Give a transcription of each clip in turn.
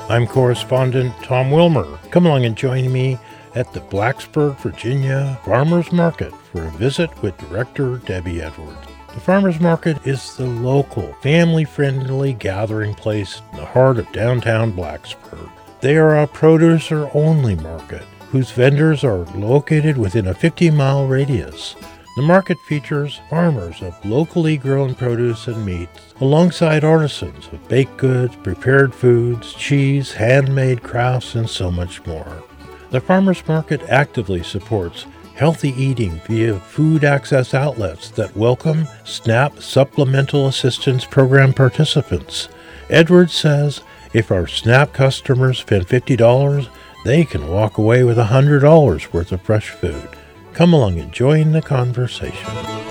I'm correspondent Tom Wilmer. Come along and join me at the Blacksburg, Virginia Farmers Market for a visit with Director Debbie Edwards. The Farmers Market is the local, family-friendly gathering place in the heart of downtown Blacksburg. They are a producer-only market whose vendors are located within a 50-mile radius. The market features farmers of locally grown produce and meats, alongside artisans of baked goods, prepared foods, cheese, handmade crafts, and so much more. The Farmers Market actively supports healthy eating via food access outlets that welcome SNAP Supplemental Assistance Program participants. Edwards says if our SNAP customers spend $50, they can walk away with $100 worth of fresh food. Come along and join the conversation.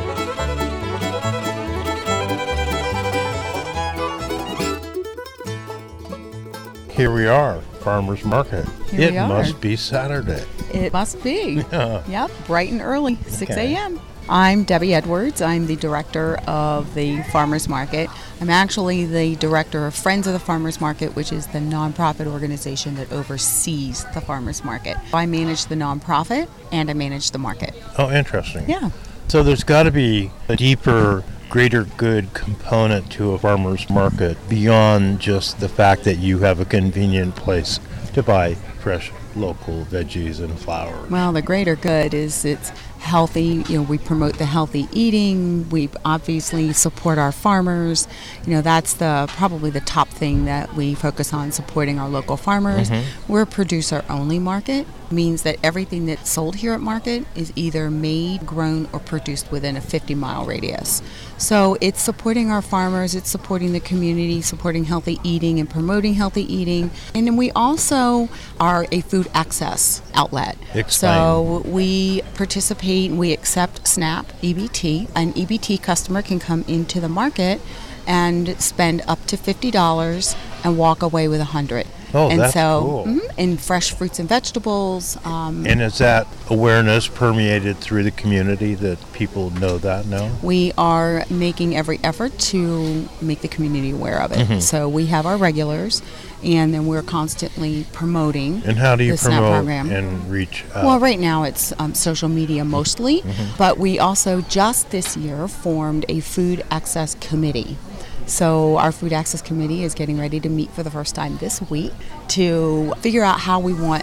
Here we are, Farmers Market. Here we are. Must be Saturday. It must be. Yeah. Yep, bright and early, 6 Okay. a.m. I'm Debbie Edwards. I'm the director of the Farmers Market. I'm actually the director of Friends of the Farmers Market, which is the nonprofit organization that oversees the Farmers Market. I manage the nonprofit and I manage the market. Oh, interesting. Yeah. So there's got to be a deeper, greater good component to a farmer's market beyond just the fact that you have a convenient place to buy fresh local veggies and flowers. Well, the greater good is it's healthy. We promote the healthy eating. We obviously support our farmers. That's probably the top thing that we focus on, supporting our local farmers. Mm-hmm. We're a producer-only market. Means that everything that's sold here at market is either made, grown, or produced within a 50-mile radius. So it's supporting our farmers, it's supporting the community, supporting healthy eating and promoting healthy eating. And then we also are a food access outlet. Explain. So we participate, we accept SNAP EBT. An EBT customer can come into the market and spend up to $50 and walk away with $100. Oh, and that's so, cool. And fresh fruits and vegetables. And is that awareness permeated through the community that people know that now? We are making every effort to make the community aware of it. Mm-hmm. So we have our regulars, and then we're constantly promoting And how do you the SNAP promote program. and reach out? Well, right now it's social media mostly, but we also just this year formed a food access committee. So our food access committee is getting ready to meet for the first time this week to figure out how we want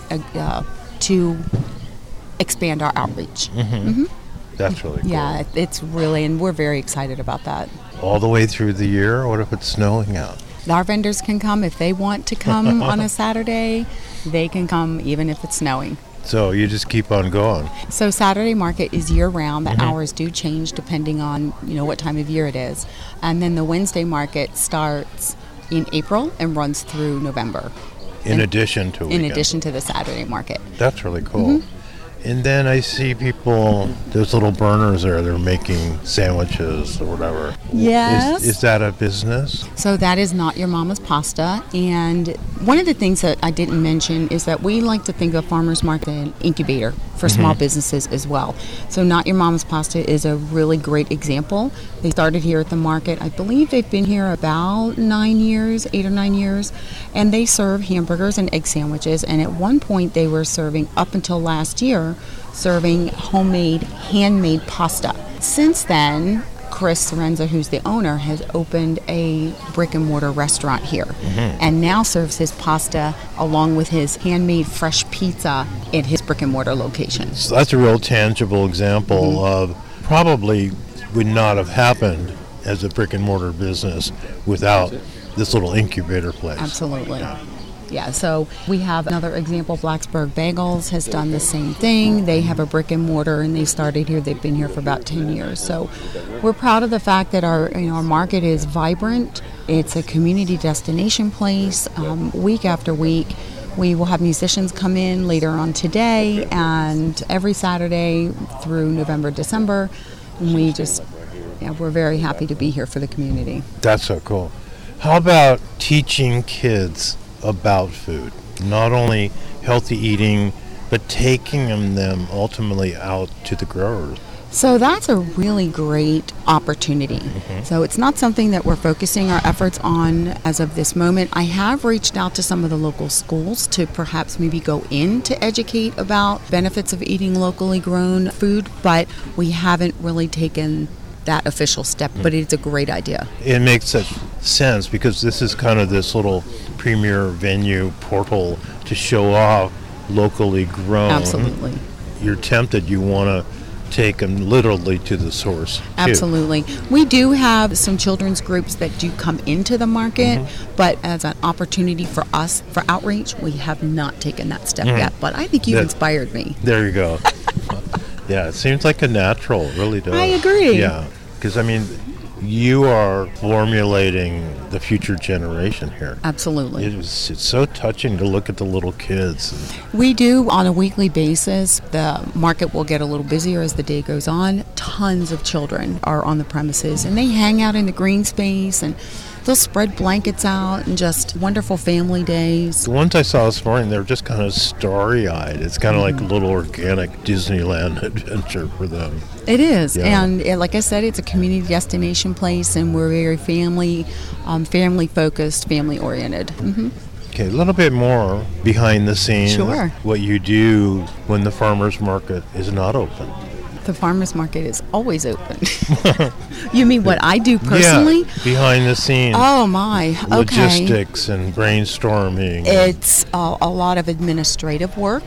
to expand our outreach. That's really cool. Yeah, it's really, and we're very excited about that. All the way through the year? What if it's snowing out? Our vendors can come if they want to come on a Saturday. They can come even if it's snowing. So you just keep on going. So Saturday market is year-round. The hours do change depending on what time of year it is. And then the Wednesday market starts in April and runs through November. In addition to the Saturday market. That's really cool. And then I see people, those little burners there, they're making sandwiches or whatever. Yes. Is that a business? So that is Not Your Mama's Pasta. And one of the things that I didn't mention is that we like to think of Farmers Market as an incubator for small businesses as well. So Not Your Mama's Pasta is a really great example. They started here at the market. I believe they've been here about 8 or 9 years. And they serve hamburgers and egg sandwiches. And at one point they were serving, up until last year, serving homemade, handmade pasta. Since then, Chris Sorenza, who's the owner, has opened a brick and mortar restaurant here and now serves his pasta along with his handmade fresh pizza at his brick and mortar location. So that's a real tangible example of probably would not have happened as a brick and mortar business without this little incubator place. Absolutely. Yeah, so we have another example. Blacksburg Bagels has done the same thing. They have a brick and mortar, and they started here. They've been here for about 10 years. So we're proud of the fact that our market is vibrant. It's a community destination place. Week after week, we will have musicians come in later on today and every Saturday through November, December. And we're very happy to be here for the community. That's so cool. How about teaching kids about food? Not only healthy eating, but taking them ultimately out to the growers So that's a really great opportunity. So it's not something that we're focusing our efforts on as of this moment. I have reached out to some of the local schools to perhaps maybe go in to educate about benefits of eating locally grown food, but we haven't really taken that official step, but it's a great idea. It makes such sense because this is kind of this little premier venue portal to show off locally grown. Absolutely. You're tempted, you want to take them literally to the source, too. Absolutely. We do have some children's groups that do come into the market, but as an opportunity for us, for outreach, we have not taken that step yet. But I think you've inspired me. There you go. Yeah, it seems like a natural, it really does. I agree. Yeah, because, I mean, you are formulating the future generation here. Absolutely. It's so touching to look at the little kids. We do on a weekly basis. The market will get a little busier as the day goes on. Tons of children are on the premises, and they hang out in the green space, and they'll spread blankets out, and just wonderful family days. The ones I saw this morning, they're just kind of starry-eyed. It's kind of like a little organic Disneyland adventure for them. It is, Yeah. and like I said, it's a community destination place, and we're very family-focused, family-oriented. Okay, a little bit more behind the scenes. Sure. What you do when the farmer's market is not open. The farmer's market is always open. You mean what I do personally? Yeah, behind the scenes. Oh my, okay. Logistics and brainstorming. It's a lot of administrative work.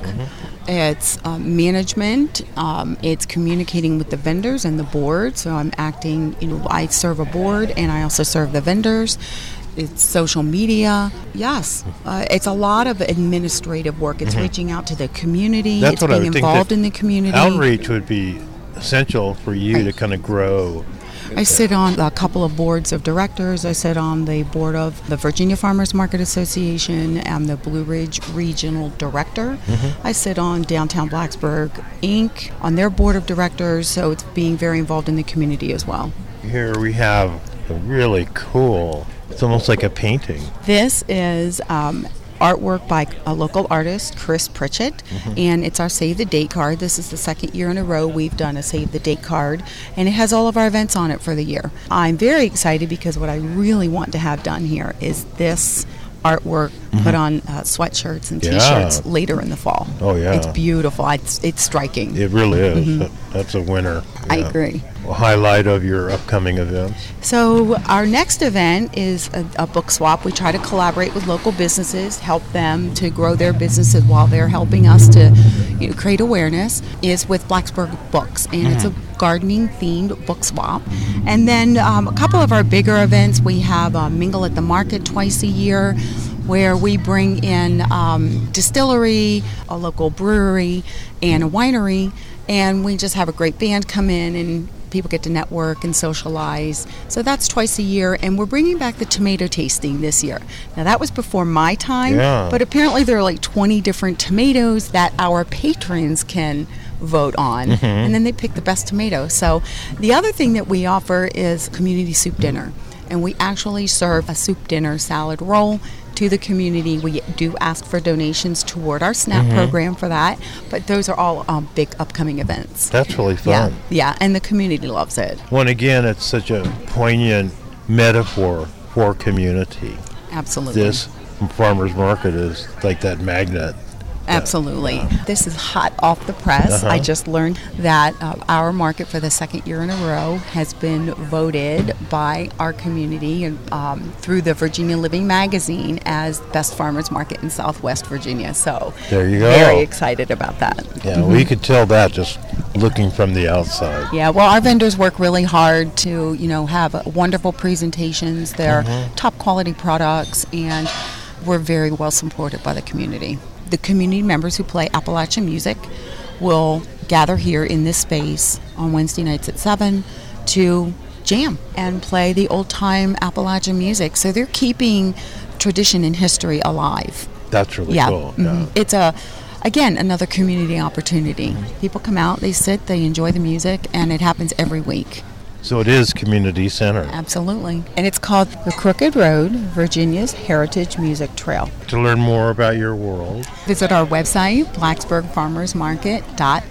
It's management. It's communicating with the vendors and the board. So I'm acting, I serve a board and I also serve the vendors. It's social media. Yes. It's a lot of administrative work. It's reaching out to the community. That's it's what I being would think involved that in the community. Outreach would be essential for you to kind of grow. I sit on a couple of boards of directors. I sit on the board of the Virginia Farmers Market Association. I'm the Blue Ridge Regional Director. I sit on Downtown Blacksburg, Inc. on their board of directors, so it's being very involved in the community as well. Here we have a really cool, it's almost like a painting. This is artwork by a local artist, Chris Pritchett, and it's our Save the Date card. This is the second year in a row we've done a Save the Date card, and it has all of our events on it for the year. I'm very excited because what I really want to have done here is this artwork put on sweatshirts and t-shirts later in the fall. Oh, yeah. It's beautiful. It's striking. It really is. That's a winner. I Yeah. agree. A highlight of your upcoming events. So our next event is a book swap. We try to collaborate with local businesses, help them to grow their businesses while they're helping us to create awareness, is with Blacksburg Books. And it's a gardening themed book swap. And then a couple of our bigger events, we have Mingle at the Market twice a year, where we bring in distillery, a local brewery, and a winery, and we just have a great band come in and people get to network and socialize. So that's twice a year, and we're bringing back the tomato tasting this year. Now that was before my time, but apparently there are like 20 different tomatoes that our patrons can vote on, and then they pick the best tomato. So the other thing that we offer is community soup dinner, and we actually serve a soup dinner salad roll to the community. We do ask for donations toward our SNAP program for that, but those are all big upcoming events. That's really fun. Yeah, and the community loves it. Well, again, it's such a poignant metaphor for community. Absolutely. This farmer's market is like that magnet. Absolutely. This is hot off the press. I just learned that our market for the second year in a row has been voted by our community and through the Virginia Living magazine as best farmers market in Southwest Virginia. So There you go. very excited about that. Yeah, well, you could tell that just looking from the outside. Yeah, well, our vendors work really hard to, have wonderful presentations. They're top quality products, and we're very well supported by the community. The community members who play Appalachian music will gather here in this space on Wednesday nights at 7 to jam and play the old-time Appalachian music. So they're keeping tradition and history alive. That's really cool. It's again, another community opportunity. People come out, they sit, they enjoy the music, and it happens every week. So it is community centered. Absolutely. And it's called the Crooked Road, Virginia's Heritage Music Trail. To learn more about your world, Visit our website, blacksburgfarmersmarket.org.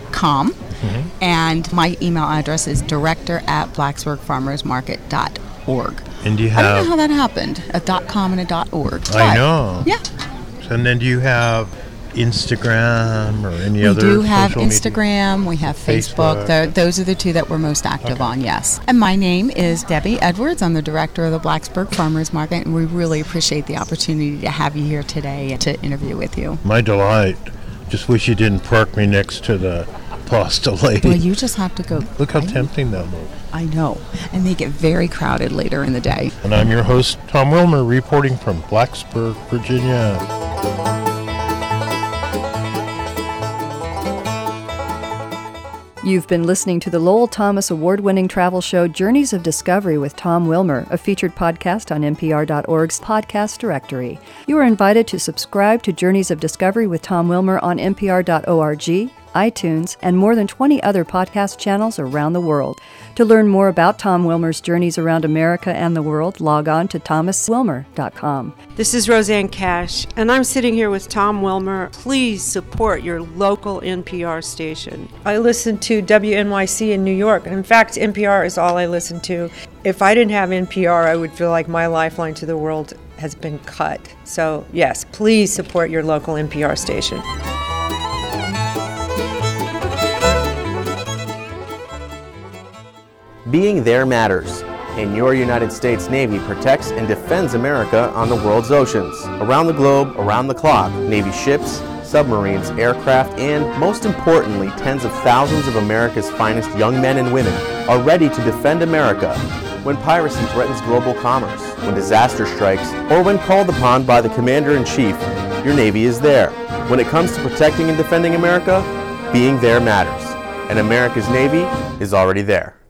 director@blacksburgfarmersmarket.com. And my email address is director@blacksburgfarmersmarket.org. And do you I have... don't know how that happened, a .com and a .org. I know. Yeah. And then do you have Instagram or any other social media? We do have Instagram. We have Facebook. Those are the two that we're most active on, yes. And my name is Debbie Edwards. I'm the director of the Blacksburg Farmers Market, and we really appreciate the opportunity to have you here today and to interview with you. My delight. Just wish you didn't park me next to the pasta lady. Well, you just have to go. Look how tempting that looks. I know. And they get very crowded later in the day. And I'm your host, Tom Wilmer, reporting from Blacksburg, Virginia. You've been listening to the Lowell Thomas award-winning travel show Journeys of Discovery with Tom Wilmer, a featured podcast on NPR.org's podcast directory. You are invited to subscribe to Journeys of Discovery with Tom Wilmer on NPR.org, iTunes, and more than 20 other podcast channels around the world. To learn more about Tom Wilmer's journeys around America and the world, log on to thomaswilmer.com. This is Roseanne Cash, and I'm sitting here with Tom Wilmer. Please support your local NPR station. I listen to WNYC in New York. In fact, NPR is all I listen to. If I didn't have NPR, I would feel like my lifeline to the world has been cut. So, yes, please support your local NPR station. Being there matters, and your United States Navy protects and defends America on the world's oceans. Around the globe, around the clock, Navy ships, submarines, aircraft, and, most importantly, tens of thousands of America's finest young men and women are ready to defend America when piracy threatens global commerce, when disaster strikes, or when called upon by the Commander-in-Chief. Your Navy is there. When it comes to protecting and defending America, being there matters, and America's Navy is already there.